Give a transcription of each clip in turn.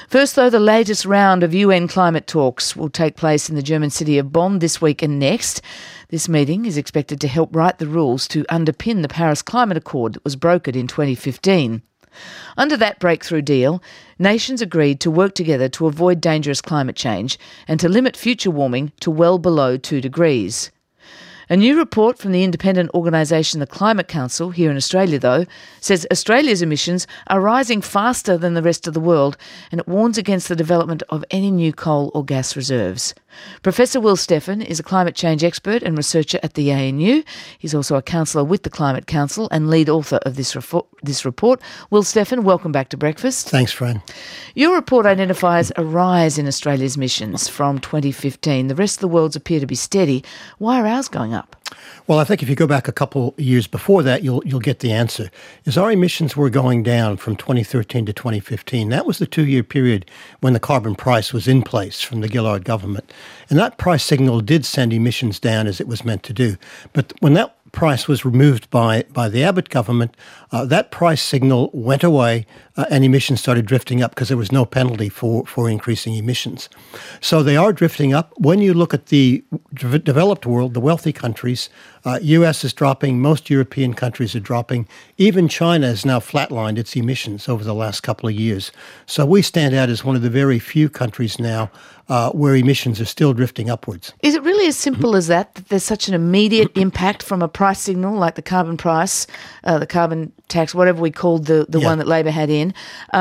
First, though, the latest round of UN climate talks will take place in the German city of Bonn this week and next. This meeting is expected to help write the rules to underpin the Paris Climate Accord that was brokered in 2015. Under that breakthrough deal, nations agreed to work together to avoid dangerous climate change and to limit future warming to well below 2 degrees. A new report from the independent organisation the Climate Council here in Australia, though, says Australia's emissions are rising faster than the rest of the world, and it warns against the development of any new coal or gas reserves. Professor Will Steffen is a climate change expert and researcher at the ANU. He's also a counsellor with the Climate Council and lead author of this report. Will Steffen, welcome back to Breakfast. Thanks, Fran. Your report identifies a rise in Australia's emissions from 2015. The rest of the world's appear to be steady. Why are ours going up? Well, I think if you go back a couple years before that, you'll get the answer. Is our emissions were going down from 2013 to 2015. That was the 2-year period when the carbon price was in place from the Gillard government. And that price signal did send emissions down as it was meant to do. But when that price was removed by the Abbott government, that price signal went away and emissions started drifting up because there was no penalty for increasing emissions. So they are drifting up. When you look at the developed world, the wealthy countries, US is dropping, most European countries are dropping. Even China has now flatlined its emissions over the last couple of years. So we stand out as one of the very few countries now where emissions are still drifting upwards. Is it really as simple as that there's such an immediate impact from a price signal like the carbon price, the carbon tax, whatever we called the one that Labor had in,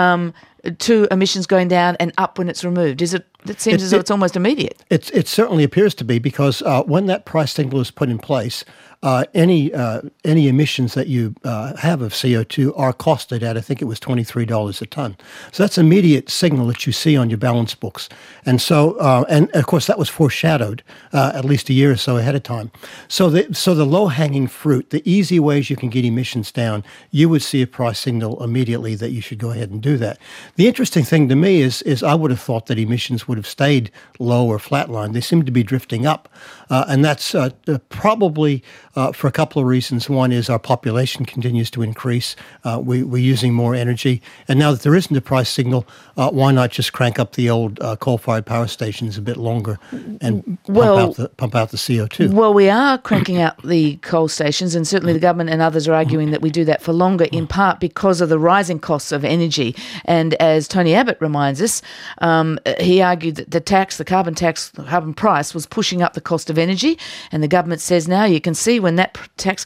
to emissions going down and up when it's removed? It seems as though it's almost immediate. It certainly appears to be, because when that price signal is put in place, any emissions that you have of CO2 are costed at, I think it was $23 a ton. So that's immediate signal that you see on your balance books. And so, and of course, that was foreshadowed at least a year or so ahead of time. So the low-hanging fruit, the easy ways you can get emissions down, you would see a price signal immediately that you should go ahead and do that. The interesting thing to me is I would have thought that emissions would have stayed low or flatlined. They seem to be drifting up. And that's probably for a couple of reasons. One is our population continues to increase. We're using more energy. And now that there isn't a price signal, why not just crank up the old coal-fired power stations a bit longer and pump out the CO2? Well, we are cranking out the coal stations, and certainly the government and others are arguing that we do that for longer, in part because of the rising costs of energy. And as Tony Abbott reminds us, he argued that the carbon price was pushing up the cost of energy, and the government says now you can see when that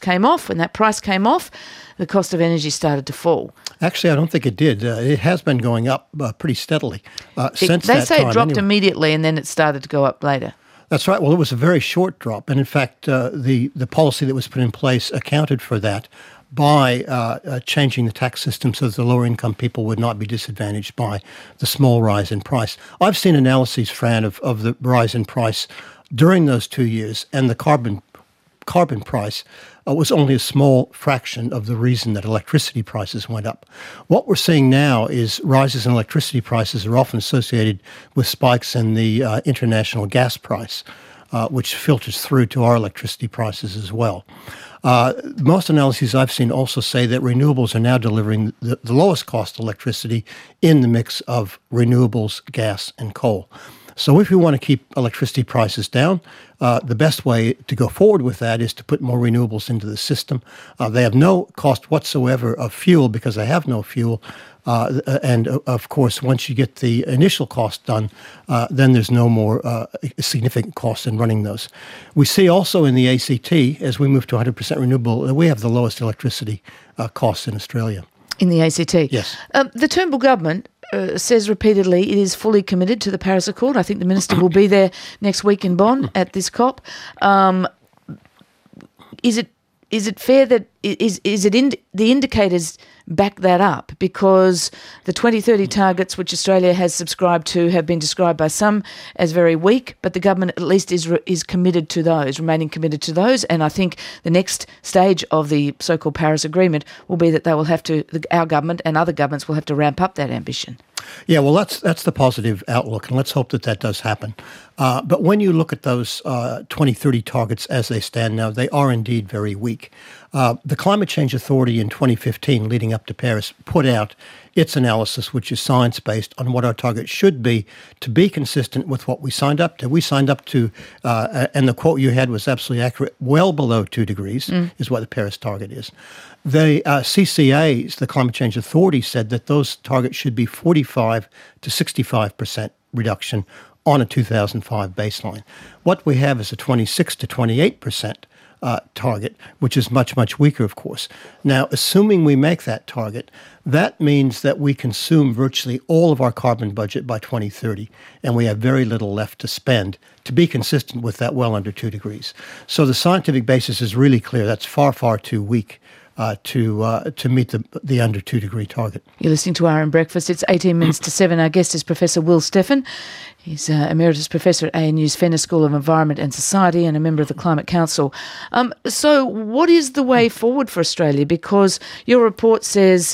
price came off, the cost of energy started to fall. Actually, I don't think it did. It has been going up pretty steadily since that time. They say it dropped immediately and then it started to go up later. That's right. Well, it was a very short drop. And in fact, the policy that was put in place accounted for that by changing the tax system so that the lower income people would not be disadvantaged by the small rise in price. I've seen analyses, Fran, of the rise in price during those 2 years, and the carbon price was only a small fraction of the reason that electricity prices went up. What we're seeing now is rises in electricity prices are often associated with spikes in the international gas price, which filters through to our electricity prices as well. Most analyses I've seen also say that renewables are now delivering the lowest cost electricity in the mix of renewables, gas, and coal. So if we want to keep electricity prices down, the best way to go forward with that is to put more renewables into the system. They have no cost whatsoever of fuel because they have no fuel. And of course, once you get the initial cost done, then there's no more significant cost in running those. We see also in the ACT, as we move to 100% renewable, we have the lowest electricity costs in Australia. In the ACT? Yes. The Turnbull government says repeatedly it is fully committed to the Paris Accord. I think the minister will be there next week in Bonn at this COP. Is it fair that the indicators back that up? Because the 2030 targets, which Australia has subscribed to, have been described by some as very weak, but the government at least is committed to those, remaining committed to those. And I think the next stage of the so-called Paris Agreement will be that they will have to, our government and other governments will have to ramp up that ambition. Yeah, well, that's the positive outlook, and let's hope that that does happen. But when you look at those 2030 targets as they stand now, they are indeed very weak. The Climate Change Authority in 2015, leading up to Paris, put out its analysis, which is science-based, on what our target should be to be consistent with what we signed up to. We signed up to, and the quote you had was absolutely accurate, well below 2 degrees is what the Paris target is. The CCAs, the Climate Change Authority, said that those targets should be 45 to 65% reduction on a 2005 baseline. What we have is a 26 to 28% target, which is much, much weaker, of course. Now, assuming we make that target, that means that we consume virtually all of our carbon budget by 2030, and we have very little left to spend to be consistent with that well under 2 degrees. So the scientific basis is really clear. That's far, far too weak to meet the under 2 degree target. You're listening to RM Breakfast. It's 18 minutes to 7. Our guest is Professor Will Steffen. He's Emeritus Professor at ANU's Fenner School of Environment and Society and a member of the Climate Council. So what is the way forward for Australia? Because your report says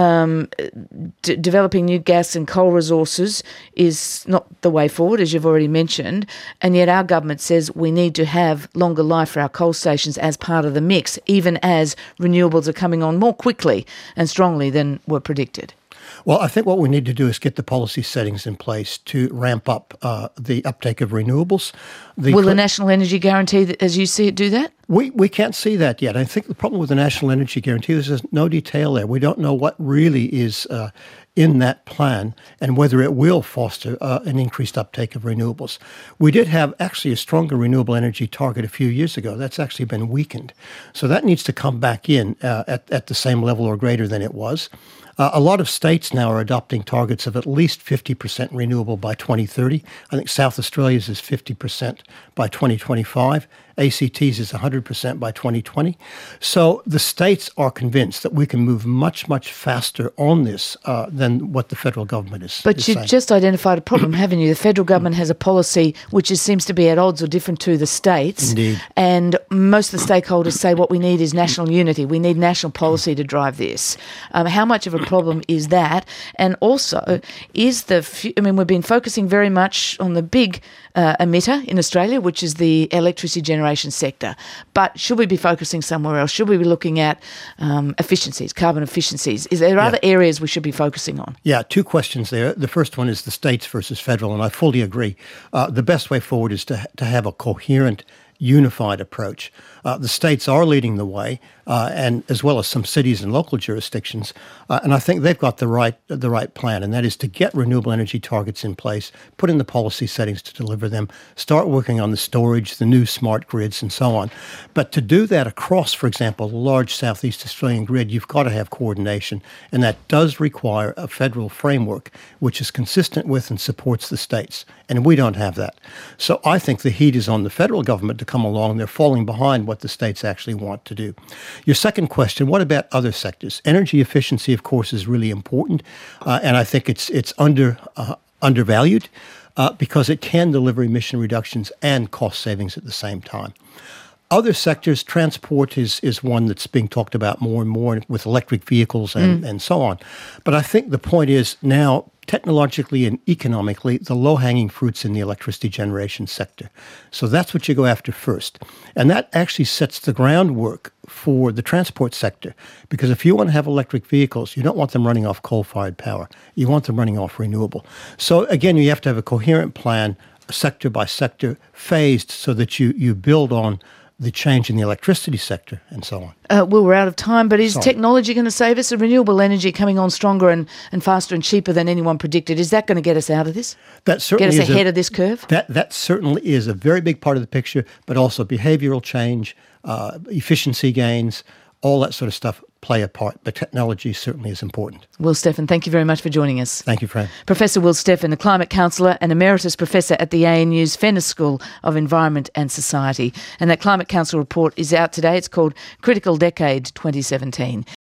developing new gas and coal resources is not the way forward, as you've already mentioned, and yet our government says we need to have longer life for our coal stations as part of the mix, even as renewables are coming on more quickly and strongly than were predicted. Well, I think what we need to do is get the policy settings in place to ramp up the uptake of renewables. Will the National Energy Guarantee, as you see it, do that? We can't see that yet. I think the problem with the National Energy Guarantee is there's no detail there. We don't know what really is in that plan and whether it will foster an increased uptake of renewables. We did have actually a stronger renewable energy target a few years ago. That's actually been weakened. So that needs to come back in at the same level or greater than it was. A lot of states now are adopting targets of at least 50% renewable by 2030. I think South Australia's is 50% by 2025. ACT's is 100% by 2020. So the states are convinced that we can move much, much faster on this than what the federal government is But you've saying. just identified a problem, haven't you? The federal government has a policy which seems to be at odds or different to the states. Indeed. And most of the stakeholders say what we need is national unity. We need national policy to drive this. How much of a problem is that? And also, we've been focusing very much on the big emitter in Australia, which is the electricity generation sector. But should we be focusing somewhere else? Should we be looking at efficiencies, carbon efficiencies? Is there other areas we should be focusing on? Yeah, 2 questions there. The first one is the states versus federal, and I fully agree. The best way forward is to have a coherent, unified approach. The states are leading the way, and as well as some cities and local jurisdictions. And I think they've got the right plan, and that is to get renewable energy targets in place, put in the policy settings to deliver them, start working on the storage, the new smart grids, and so on. But to do that across, for example, the large Southeast Australian grid, you've got to have coordination, and that does require a federal framework which is consistent with and supports the states. And we don't have that. So I think the heat is on the federal government to come along. They're falling behind what the states actually want to do. Your second question, what about other sectors? Energy efficiency, of course, is really important, and I think it's undervalued because it can deliver emission reductions and cost savings at the same time. Other sectors, transport is one that's being talked about more and more with electric vehicles and so on. But I think the point is now, technologically and economically, the low-hanging fruit's in the electricity generation sector. So that's what you go after first. And that actually sets the groundwork for the transport sector. Because if you want to have electric vehicles, you don't want them running off coal-fired power. You want them running off renewable. So again, you have to have a coherent plan, sector by sector, phased, so that you build on the change in the electricity sector and so on. Well, we're out of time, but is technology going to save us? Renewable energy coming on stronger and faster and cheaper than anyone predicted. Is that going to get us out of this? That certainly get us ahead of this curve? That certainly is a very big part of the picture, but also behavioral change, efficiency gains, all that sort of stuff play a part, but technology certainly is important. Will Steffen, thank you very much for joining us. Thank you, Fran. Professor Will Steffen, a climate counsellor and emeritus professor at the ANU's Fenner School of Environment and Society. And that Climate Council report is out today. It's called Critical Decade 2017.